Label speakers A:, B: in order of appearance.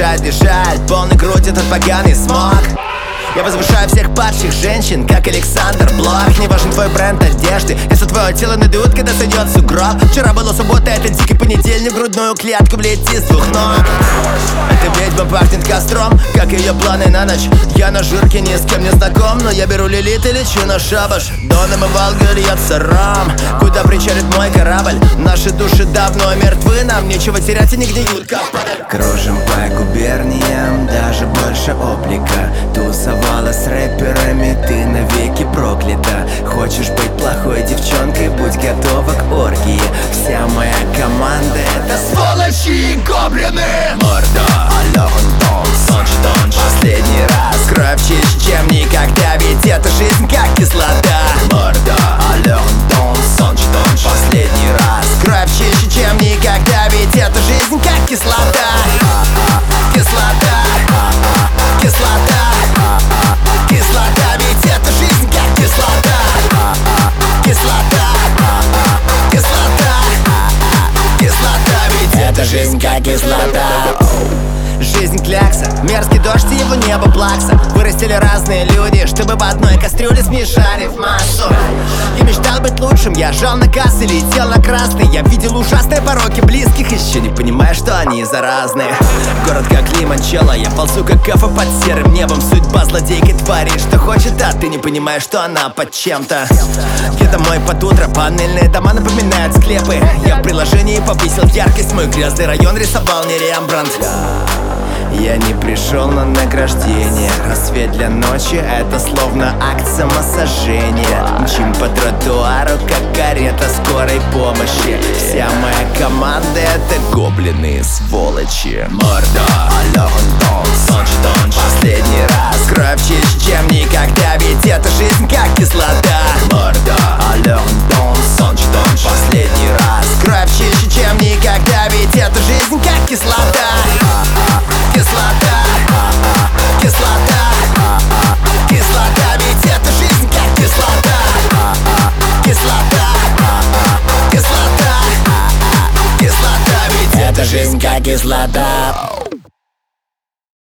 A: мешает дышать, полной грудь этот поганый смог. Я возвышаю всех падших женщин, как Александр Блок. Не важен твой бренд одежды, если твое тело надует, когда сойдет сугроб. Вчера была суббота, это дикий понедельник, грудную клетку влетит с двух ног. Эта ведьма пахнет костром, как ее планы на ночь. Я на жирке ни с кем не знаком, но я беру Лилит и лечу на шабаш. Доном и Волга льется ром, куда причалит мой корабль. Наши души давно мертвы, нам нечего терять и не гниют, как
B: кружим по губерниям, даже больше облика. Тусовала с рэперами, ты навеки проклята. Хочешь быть плохой девчонкой, будь готова к оргии. Вся моя команда — это сволочи и гоблины.
A: Морда, последний раз кровь чище, чем никогда, ведь это жизнь как кислота. Морда, последний раз кровь чище, чем никогда, ведь это жизнь как кислота. Кислота, кислота, кислота, ведь это жизнь как кислота. Кислота, кислота, кислота, ведь это жизнь как кислота. Жизнь клякса, мерзкий дождь и его небо плакса. Вырастили разные люди, чтобы в одной кастрюле смешали в массу. Я мечтал быть лучшим, я жал на кассы, летел на красный. Я видел ужасные пороки близких, еще не понимая, что они заразные. Город как лимончелло, я ползу как кафа под серым небом. Судьба злодейкой твари, что хочет, а ты не понимаешь, что она под чем-то. Я домой под утро, панельные дома напоминают склепы. Я в приложении повысил яркость, мой грязный район рисовал не Рембрандт.
B: Я не пришел на награждение. Рассвет для ночи — это словно акт самосожжения. Мчим по тротуару, как карета скорой помощи. Вся моя команда — это гоблины, сволочи.
A: Морда, последний раз кровь чище, чем никогда, ведь это жизнь как кислота. Морда, последний раз кровь чище, чем никогда, ведь это жизнь как кислота. Кислота, кислота, кислота, ведь это жизнь как кислота. Кислота, кислота, кислота, ведь это жизнь как кислота.